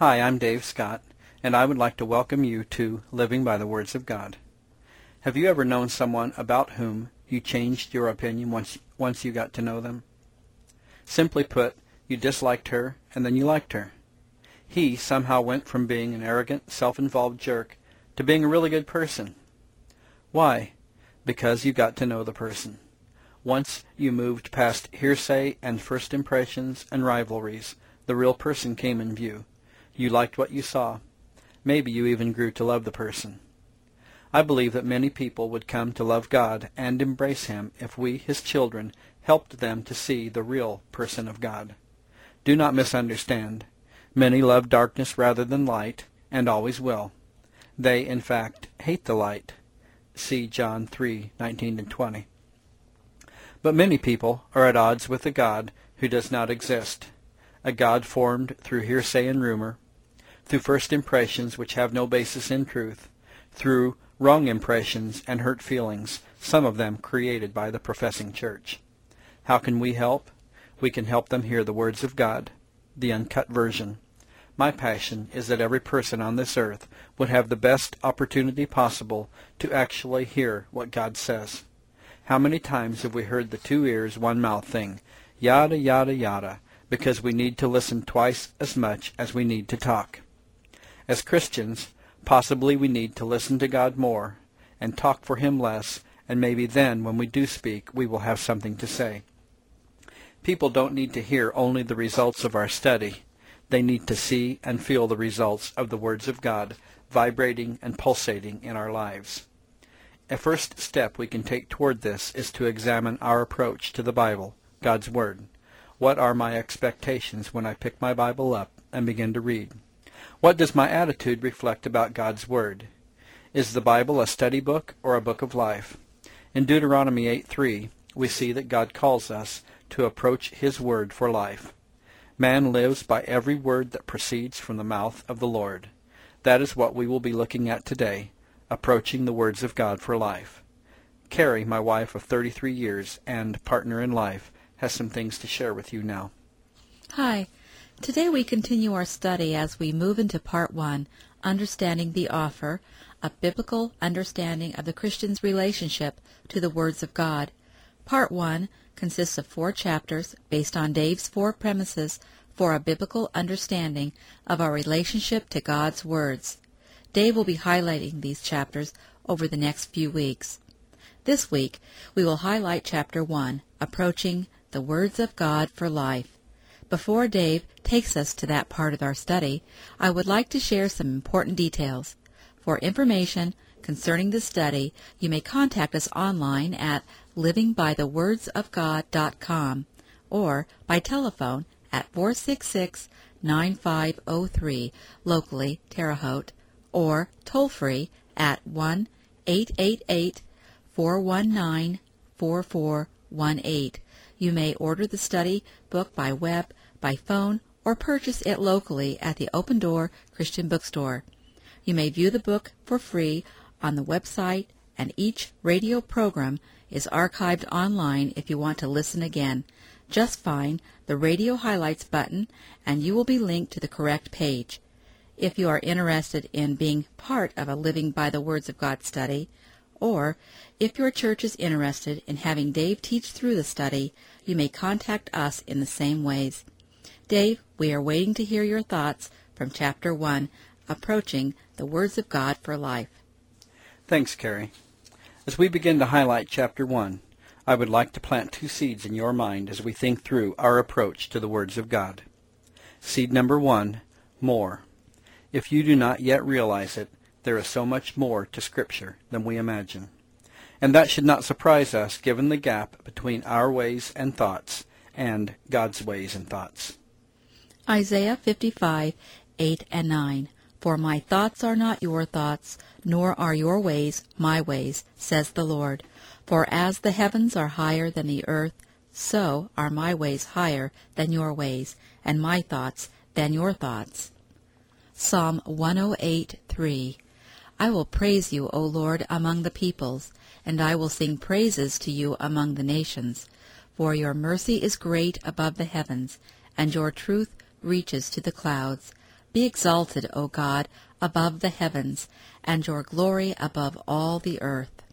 Hi, I'm Dave Scott, and I would like to welcome you to Living by the Words of God. Have you ever known someone about whom you changed your opinion once you got to know them? Simply put, you disliked her, and then you liked her. He somehow went from being an arrogant, self-involved jerk to being a really good person. Why? Because you got to know the person. Once you moved past hearsay and first impressions and rivalries, the real person came in view. You liked what you saw. Maybe you even grew to love the person. I believe that many people would come to love God and embrace Him if we, His children, helped them to see the real person of God. Do not misunderstand. Many love darkness rather than light, and always will. They, in fact, hate the light. See John 3:19-20. But many people are at odds with a God who does not exist, a God formed through hearsay and rumor, through first impressions which have no basis in truth, through wrong impressions and hurt feelings, some of them created by the professing church. How can we help? We can help them hear the words of God, the uncut version. My passion is that every person on this earth would have the best opportunity possible to actually hear what God says. How many times have we heard the two ears, one mouth thing, yada, yada, yada, because we need to listen twice as much as we need to talk? As Christians, possibly we need to listen to God more and talk for Him less, and maybe then, when we do speak, we will have something to say. People don't need to hear only the results of our study. They need to see and feel the results of the words of God vibrating and pulsating in our lives. A first step we can take toward this is to examine our approach to the Bible, God's Word. What are my expectations when I pick my Bible up and begin to read? What does my attitude reflect about God's Word? Is the Bible a study book or a book of life? In Deuteronomy 8:3, we see that God calls us to approach His Word for life. Man lives by every word that proceeds from the mouth of the Lord. That is what we will be looking at today, approaching the words of God for life. Carrie, my wife of 33 years and partner in life, has some things to share with you now. Hi. Today we continue our study as we move into Part 1, Understanding the Offer, a biblical understanding of the Christian's relationship to the words of God. Part 1 consists of 4 chapters based on Dave's 4 premises for a biblical understanding of our relationship to God's words. Dave will be highlighting these chapters over the next few weeks. This week, we will highlight Chapter 1, Approaching the Words of God for Life. Before Dave takes us to that part of our study, I would like to share some important details. For information concerning the study, you may contact us online at livingbythewordsofgod.com or by telephone at 466-9503, locally Terre Haute, or toll-free at 1-888-419-4418. You may order the study book by web, by phone, or purchase it locally at the Open Door Christian Bookstore. You may view the book for free on the website, and each radio program is archived online if you want to listen again. Just find the Radio Highlights button, and you will be linked to the correct page. If you are interested in being part of a Living by the Words of God study, or if your church is interested in having Dave teach through the study, you may contact us in the same ways. Dave, we are waiting to hear your thoughts from Chapter 1, Approaching the Words of God for Life. Thanks, Carrie. As we begin to highlight Chapter 1, I would like to plant 2 seeds in your mind as we think through our approach to the words of God. Seed number 1, more. If you do not yet realize it, there is so much more to Scripture than we imagine. And that should not surprise us given the gap between our ways and thoughts and God's ways and thoughts. Isaiah 55:8 and 9. For my thoughts are not your thoughts, nor are your ways my ways, says the Lord. For as the heavens are higher than the earth, so are my ways higher than your ways, and my thoughts than your thoughts. Psalm 108:3. I will praise you, O Lord, among the peoples, and I will sing praises to you among the nations. For your mercy is great above the heavens, and your truth reaches to the clouds. Be exalted, O God, above the heavens, and your glory above all the earth.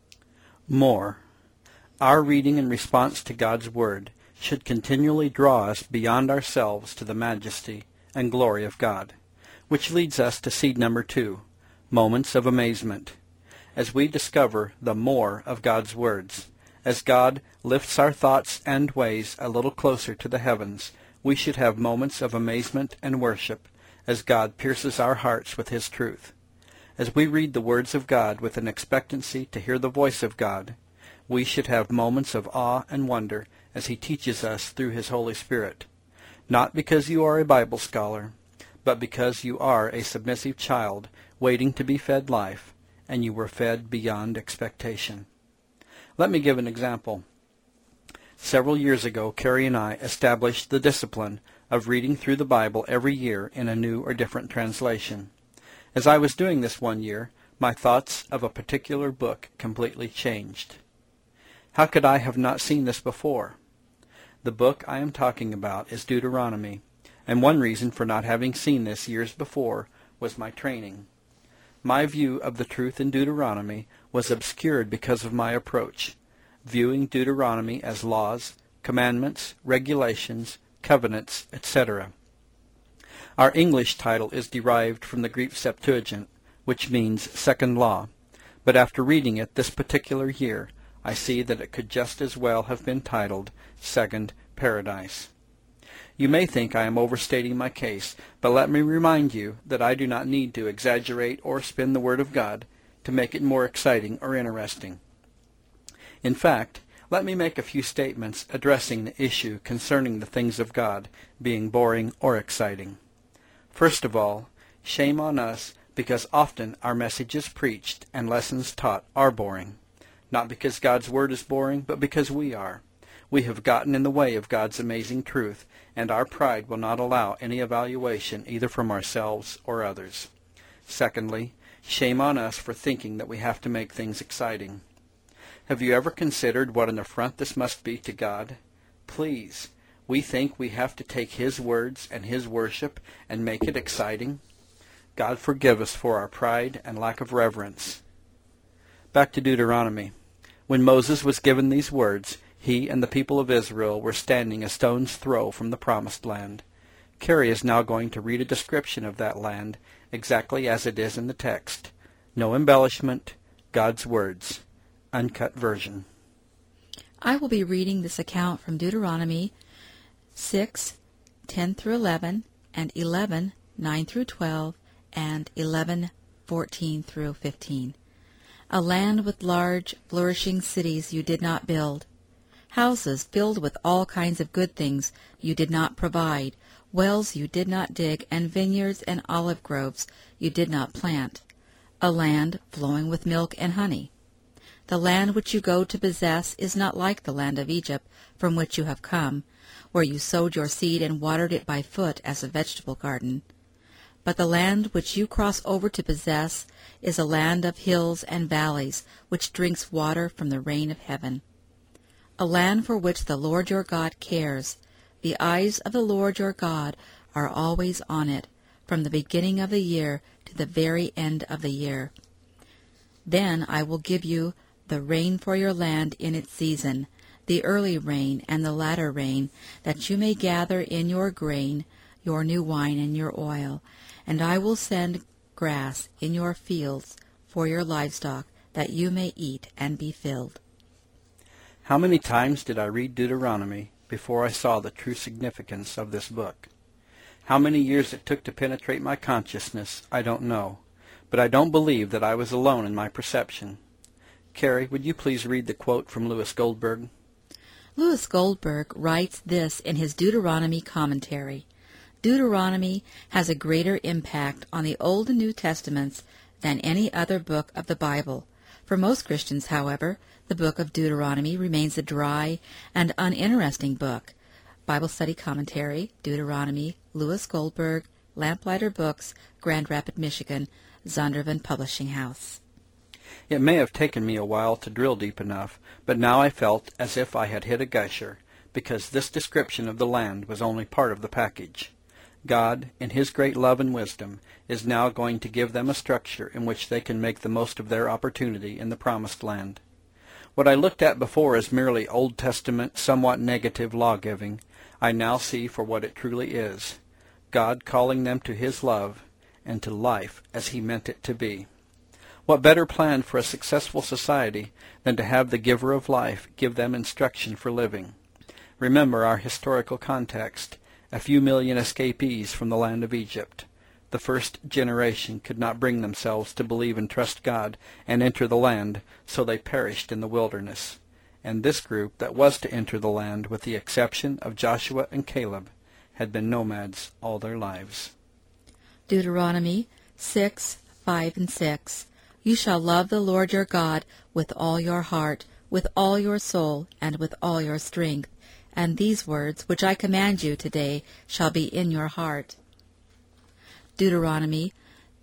More. Our reading in response to God's Word should continually draw us beyond ourselves to the majesty and glory of God, which leads us to seed number 2, moments of amazement. As we discover the more of God's words, as God lifts our thoughts and ways a little closer to the heavens, we should have moments of amazement and worship as God pierces our hearts with His truth. As we read the words of God with an expectancy to hear the voice of God, we should have moments of awe and wonder as He teaches us through His Holy Spirit, not because you are a Bible scholar, but because you are a submissive child waiting to be fed life, and you were fed beyond expectation. Let me give an example. Several years ago, Carrie and I established the discipline of reading through the Bible every year in a new or different translation. As I was doing this one year, my thoughts of a particular book completely changed. How could I have not seen this before? The book I am talking about is Deuteronomy, and one reason for not having seen this years before was my training. My view of the truth in Deuteronomy was obscured because of my approach, viewing Deuteronomy as laws, commandments, regulations, covenants, etc. Our English title is derived from the Greek Septuagint, which means second law, but after reading it this particular year, I see that it could just as well have been titled Second Paradise. You may think I am overstating my case, but let me remind you that I do not need to exaggerate or spin the Word of God to make it more exciting or interesting. In fact, let me make a few statements addressing the issue concerning the things of God being boring or exciting. First of all, shame on us because often our messages preached and lessons taught are boring. Not because God's Word is boring, but because we are. We have gotten in the way of God's amazing truth, and our pride will not allow any evaluation either from ourselves or others. Secondly, shame on us for thinking that we have to make things exciting. Have you ever considered what an affront this must be to God? Please, we think we have to take His words and His worship and make it exciting? God forgive us for our pride and lack of reverence. Back to Deuteronomy. When Moses was given these words, he and the people of Israel were standing a stone's throw from the Promised Land. Carrie is now going to read a description of that land exactly as it is in the text. No embellishment, God's words. Uncut version. I will be reading this account from Deuteronomy 6:10 through 11, and 11:9 through 12, and 11:14 through 15. A land with large, flourishing cities you did not build. Houses filled with all kinds of good things you did not provide. Wells you did not dig, and vineyards and olive groves you did not plant. A land flowing with milk and honey. The land which you go to possess is not like the land of Egypt from which you have come, where you sowed your seed and watered it by foot as a vegetable garden. But the land which you cross over to possess is a land of hills and valleys, which drinks water from the rain of heaven. A land for which the Lord your God cares. The eyes of the Lord your God are always on it, from the beginning of the year to the very end of the year. Then I will give you the rain for your land in its season, the early rain and the latter rain, that you may gather in your grain, your new wine, and your oil. And I will send grass in your fields for your livestock, that you may eat and be filled. How many times did I read Deuteronomy before I saw the true significance of this book? How many years it took to penetrate my consciousness, I don't know, but I don't believe that I was alone in my perception. Carrie, would you please read the quote from Louis Goldberg? Louis Goldberg writes this in his Deuteronomy commentary. Deuteronomy has a greater impact on the Old and New Testaments than any other book of the Bible. For most Christians, however, the book of Deuteronomy remains a dry and uninteresting book. Bible Study Commentary, Deuteronomy, Louis Goldberg, Lamplighter Books, Grand Rapids, Michigan, Zondervan Publishing House. It may have taken me a while to drill deep enough, but now I felt as if I had hit a gusher, because this description of the land was only part of the package. God, in His great love and wisdom, is now going to give them a structure in which they can make the most of their opportunity in the Promised Land. What I looked at before as merely Old Testament, somewhat negative law-giving, I now see for what it truly is, God calling them to His love and to life as He meant it to be. What better plan for a successful society than to have the giver of life give them instruction for living? Remember our historical context, a few million escapees from the land of Egypt. The first generation could not bring themselves to believe and trust God and enter the land, so they perished in the wilderness. And this group that was to enter the land, with the exception of Joshua and Caleb, had been nomads all their lives. Deuteronomy 6:5 and 6. You shall love the Lord your God with all your heart, with all your soul, and with all your strength. And these words which I command you today shall be in your heart. Deuteronomy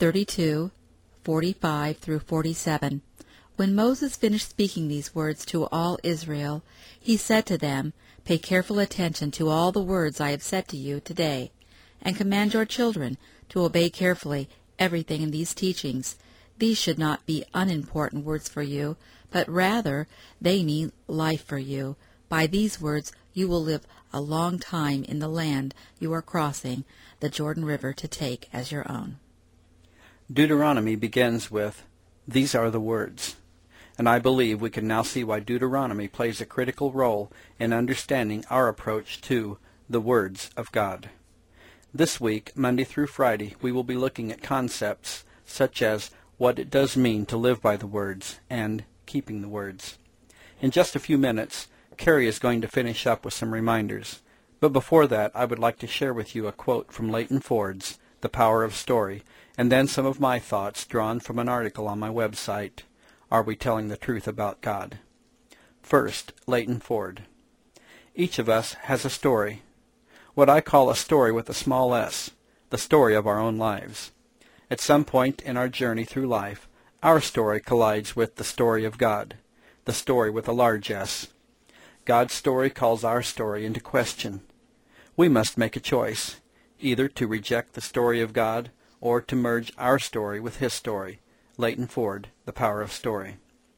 32:45 through 47. When Moses finished speaking these words to all Israel, he said to them, Pay careful attention to all the words I have said to you today, and command your children to obey carefully everything in these teachings. These should not be unimportant words for you, but rather they mean life for you. By these words you will live a long time in the land you are crossing the Jordan River to take as your own. Deuteronomy begins with, These are the words. And I believe we can now see why Deuteronomy plays a critical role in understanding our approach to the words of God. This week, Monday through Friday, we will be looking at concepts such as what it does mean to live by the words and keeping the words. In just a few minutes, Carrie is going to finish up with some reminders. But before that, I would like to share with you a quote from Leighton Ford's The Power of Story, and then some of my thoughts drawn from an article on my website, Are We Telling the Truth About God? First, Leighton Ford. Each of us has a story, what I call a story with a small s, the story of our own lives. At some point in our journey through life, our story collides with the story of God, the story with a large S. God's story calls our story into question. We must make a choice, either to reject the story of God or to merge our story with His story. Leighton Ford, The Power of Story.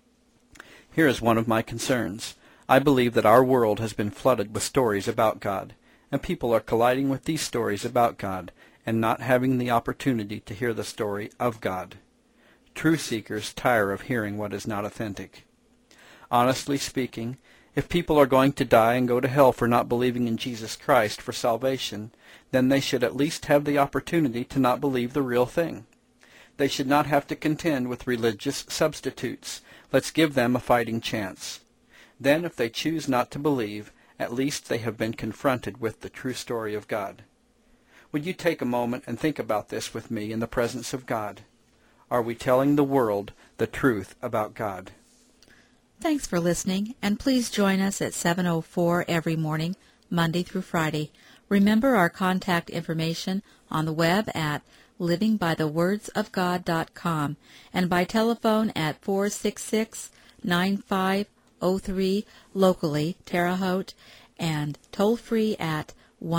Here is one of my concerns. I believe that our world has been flooded with stories about God, and people are colliding with these stories about God and not having the opportunity to hear the story of God. Truth seekers tire of hearing what is not authentic. Honestly speaking, if people are going to die and go to hell for not believing in Jesus Christ for salvation, then they should at least have the opportunity to not believe the real thing. They should not have to contend with religious substitutes. Let's give them a fighting chance. Then, if they choose not to believe, at least they have been confronted with the true story of God. Would you take a moment and think about this with me in the presence of God? Are we telling the world the truth about God? Thanks for listening, and please join us at 7:04 every morning, Monday through Friday. Remember our contact information on the web at livingbythewordsofgod.com and by telephone at 466-9503 locally, Terre Haute, and toll-free at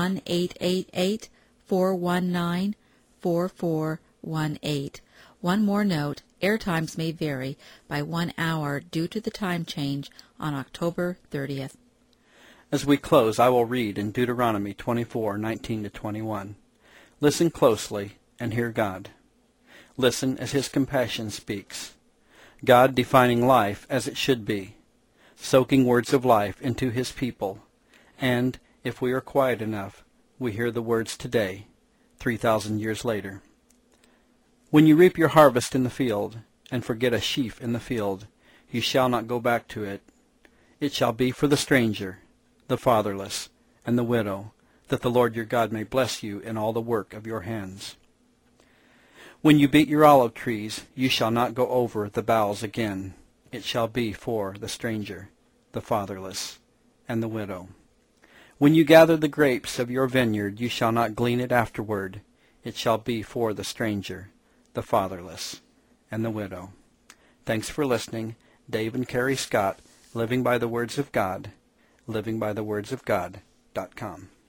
1-888-419-4418. One more note, air times may vary by 1 hour due to the time change on October 30th. As we close, I will read in Deuteronomy 24:19-21. Listen closely and hear God. Listen as His compassion speaks. God defining life as it should be, soaking words of life into His people, and, if we are quiet enough, we hear the words today, 3,000 years later. When you reap your harvest in the field, and forget a sheaf in the field, you shall not go back to it. It shall be for the stranger, the fatherless, and the widow, that the Lord your God may bless you in all the work of your hands. When you beat your olive trees, you shall not go over the boughs again. It shall be for the stranger, the fatherless, and the widow. When you gather the grapes of your vineyard, you shall not glean it afterward. It shall be for the stranger, the fatherless, and the widow. Thanks for listening. Dave and Carrie Scott, Living by the Words of God, livingbythewordsofgod.com.